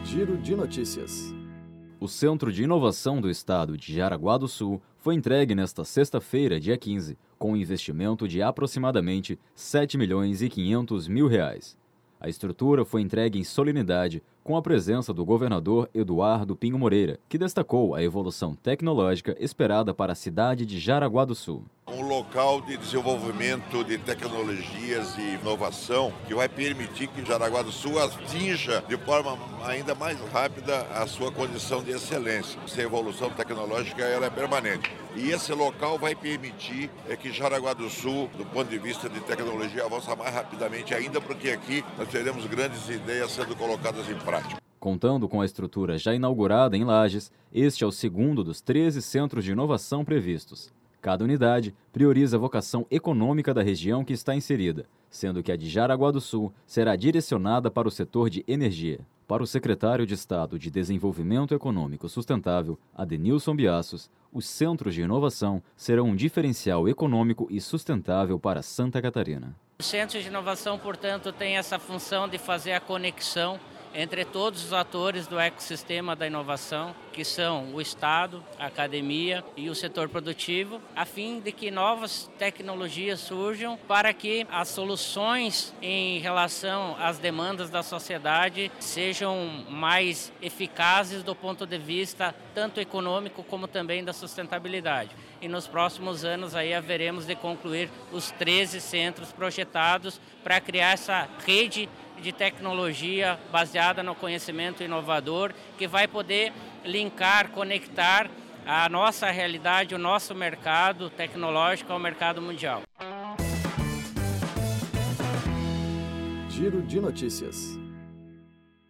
Giro de Notícias. O Centro de Inovação do Estado de Jaraguá do Sul foi entregue nesta sexta-feira, dia 15, com um investimento de aproximadamente R$ 7.500.000. A estrutura foi entregue em solenidade com a presença do governador Eduardo Pinho Moreira, que destacou a evolução tecnológica esperada para a cidade de Jaraguá do Sul. Um local de desenvolvimento de tecnologias e inovação que vai permitir que Jaraguá do Sul atinja de forma ainda mais rápida a sua condição de excelência. Essa evolução tecnológica ela é permanente. E esse local vai permitir que Jaraguá do Sul, do ponto de vista de tecnologia, avance mais rapidamente ainda, porque aqui nós teremos grandes ideias sendo colocadas em prática. Contando com a estrutura já inaugurada em Lages, este é o segundo dos 13 centros de inovação previstos. Cada unidade prioriza a vocação econômica da região que está inserida, sendo que a de Jaraguá do Sul será direcionada para o setor de energia. Para o secretário de Estado de Desenvolvimento Econômico Sustentável, Adenilson Biassos, os centros de inovação serão um diferencial econômico e sustentável para Santa Catarina. Os centros de inovação, portanto, têm essa função de fazer a conexão entre todos os atores do ecossistema da inovação, que são o Estado, a academia e o setor produtivo, a fim de que novas tecnologias surjam para que as soluções em relação às demandas da sociedade sejam mais eficazes do ponto de vista tanto econômico como também da sustentabilidade. E nos próximos anos aí haveremos de concluir os 13 centros projetados para criar essa rede de tecnologia baseada no conhecimento inovador, que vai poder linkar, conectar a nossa realidade, o nosso mercado tecnológico ao mercado mundial. Giro de Notícias.